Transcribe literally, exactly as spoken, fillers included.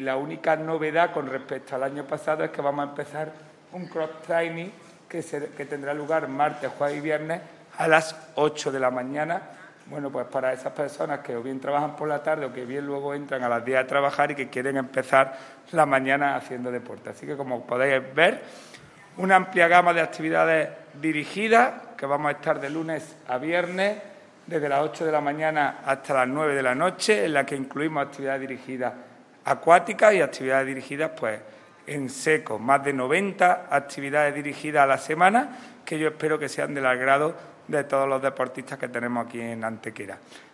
la única novedad con respecto al año pasado es que vamos a empezar un cross-training que, se, que tendrá lugar martes, jueves y viernes a las ocho de la mañana. Bueno, pues para esas personas que o bien trabajan por la tarde o que bien luego entran a las diez a trabajar y que quieren empezar la mañana haciendo deporte. Así que, como podéis ver, una amplia gama de actividades dirigidas que vamos a estar de lunes a viernes, desde las ocho de la mañana hasta las nueve de la noche, en la que incluimos actividades dirigidas acuáticas y actividades dirigidas pues en seco. Más de noventa actividades dirigidas a la semana, que yo espero que sean del agrado de todos los deportistas que tenemos aquí en Antequera.